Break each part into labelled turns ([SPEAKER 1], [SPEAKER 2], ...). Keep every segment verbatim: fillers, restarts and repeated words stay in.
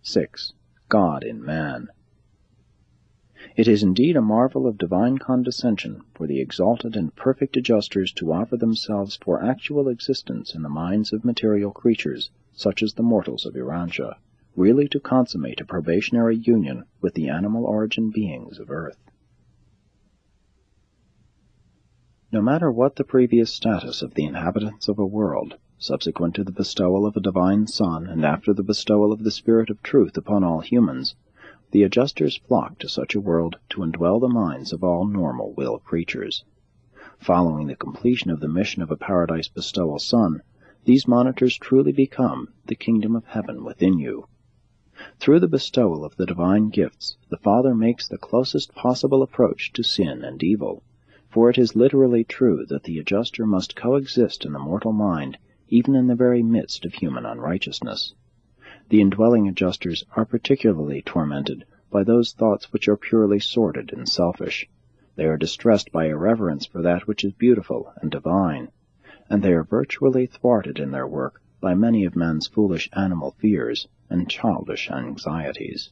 [SPEAKER 1] six. God in Man. It is indeed a marvel of divine condescension for the exalted and perfect adjusters to offer themselves for actual existence in the minds of material creatures, such as the mortals of Urantia, really to consummate a probationary union with the animal origin beings of earth. No matter what the previous status of the inhabitants of a world, subsequent to the bestowal of a divine Son and after the bestowal of the Spirit of Truth upon all humans, the adjusters flock to such a world to indwell the minds of all normal will creatures. Following the completion of the mission of a paradise bestowal Son, these monitors truly become the kingdom of heaven within you. Through the bestowal of the divine gifts, the Father makes the closest possible approach to sin and evil, for it is literally true that the adjuster must coexist in the mortal mind even in the very midst of human unrighteousness. The indwelling adjusters are particularly tormented by those thoughts which are purely sordid and selfish. They are distressed by a reverence for that which is beautiful and divine, and they are virtually thwarted in their work by many of man's foolish animal fears and childish anxieties.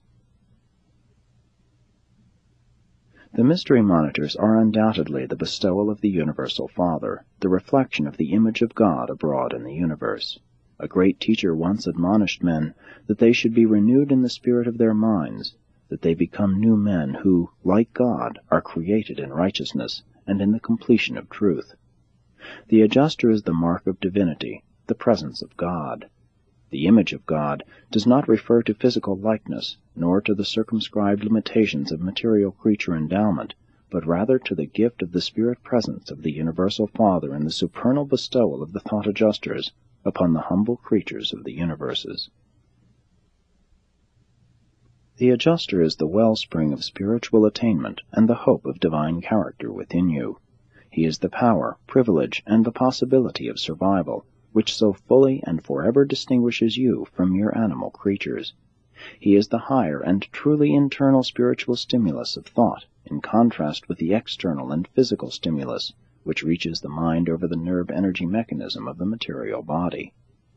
[SPEAKER 1] The mystery monitors are undoubtedly the bestowal of the Universal Father, the reflection of the image of God abroad in the universe. A great teacher once admonished men that they should be renewed in the spirit of their minds, that they become new men who, like God, are created in righteousness and in the completion of truth. The adjuster is the mark of divinity, the presence of God. The image of God does not refer to physical likeness, nor to the circumscribed limitations of material creature endowment, but rather to the gift of the spirit presence of the Universal Father and the supernal bestowal of the thought adjusters upon the humble creatures of the universes. The adjuster is the wellspring of spiritual attainment and the hope of divine character within you. He is the power, privilege, and the possibility of survival, which so fully and forever distinguishes you from mere animal creatures. He is the higher and truly internal spiritual stimulus of thought, in contrast with the external and physical stimulus, which reaches the mind over the nerve energy mechanism of the material body.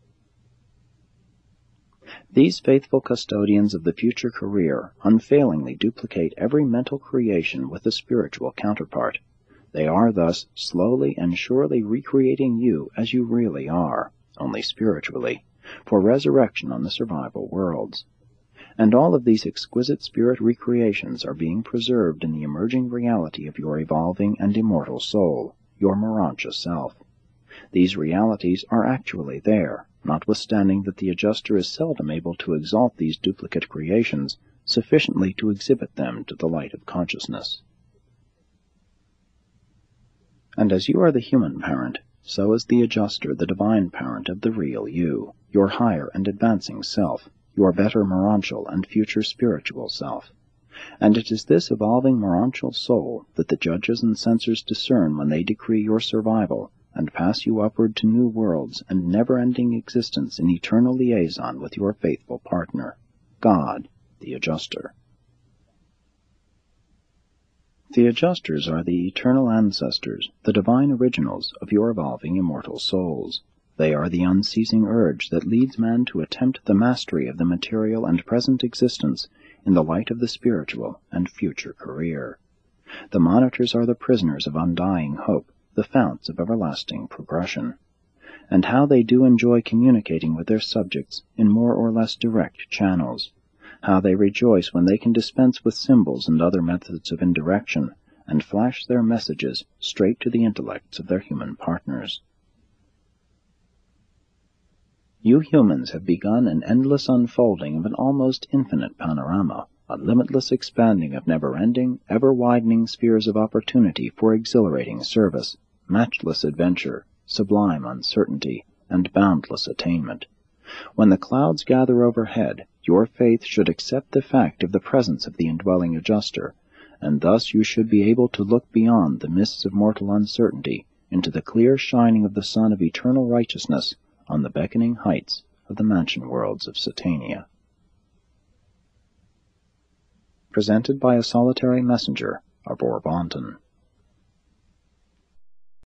[SPEAKER 1] These faithful custodians of the future career unfailingly duplicate every mental creation with a spiritual counterpart. They are thus slowly and surely recreating you as you really are, only spiritually, for resurrection on the survival worlds. And all of these exquisite spirit recreations are being preserved in the emerging reality of your evolving and immortal soul, your Morontia self. These realities are actually there, notwithstanding that the adjuster is seldom able to exalt these duplicate creations sufficiently to exhibit them to the light of consciousness. And as you are the human parent, so is the adjuster the divine parent of the real you, your higher and advancing self, your better morontial and future spiritual self. And it is this evolving morontial soul that the judges and censors discern when they decree your survival and pass you upward to new worlds and never-ending existence in eternal liaison with your faithful partner, God, the adjuster. The adjusters are the eternal ancestors, the divine originals of your evolving immortal souls. They are the unceasing urge that leads man to attempt the mastery of the material and present existence in the light of the spiritual and future career. The monitors are the prisoners of undying hope, the founts of everlasting progression. And how they do enjoy communicating with their subjects in more or less direct channels. How they rejoice when they can dispense with symbols and other methods of indirection, and flash their messages straight to the intellects of their human partners. You humans have begun an endless unfolding of an almost infinite panorama, a limitless expanding of never-ending, ever-widening spheres of opportunity for exhilarating service, matchless adventure, sublime uncertainty, and boundless attainment. When the clouds gather overhead, your faith should accept the fact of the presence of the indwelling adjuster, and thus you should be able to look beyond the mists of mortal uncertainty into the clear shining of the sun of eternal righteousness on the beckoning heights of the mansion worlds of Satania. Presented by a solitary messenger of Orvonton.